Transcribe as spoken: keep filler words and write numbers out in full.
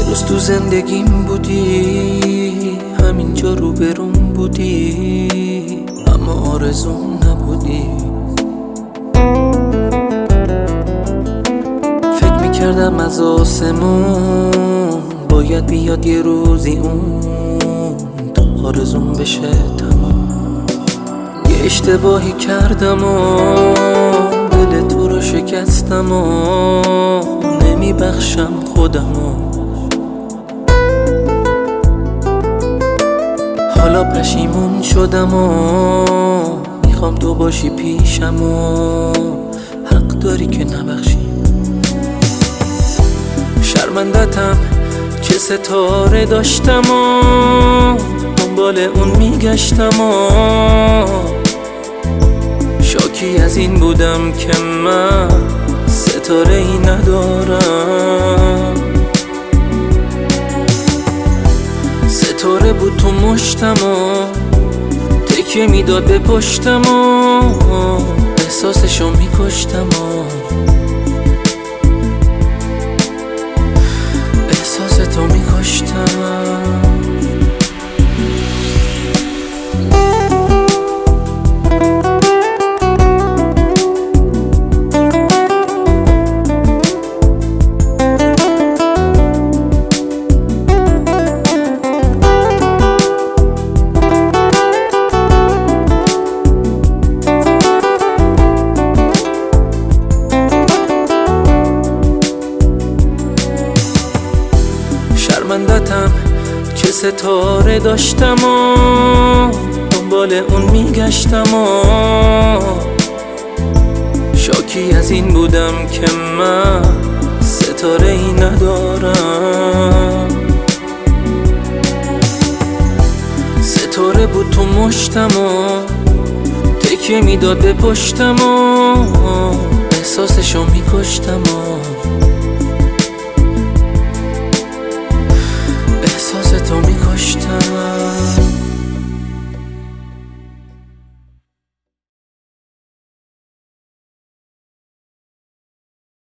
یه روز تو زندگیم بودی، همینجا رو برون بودی، اما آرزوم نبودی. فکر میکردم از آسمون باید بیاد یه روزی اون تا آرزوم بشه تمام. یه اشتباهی کردم و دل تو رو شکستم و نمیبخشم خودمو. حالا پشیمون شدم و میخوام تو باشی پیشم و حق داری که نبخشی. شرمندتم که ستاره داشتم و دنبال اون میگشتم و شاکی از این بودم که من ستاره ای ندارم. ستاره بود تو مشتم و تکیه میداد به پشتم و احساسشو میکشتم و احساستو میکشتم. شرمندتم که ستاره داشتم و دنبال اون میگشتم و شاکی از این بودم که من ستاره ای ندارم. ستاره بود تو مشتم و تکیه میداد به پشتم و احساسشو میکشتم و احساستو میکشتم.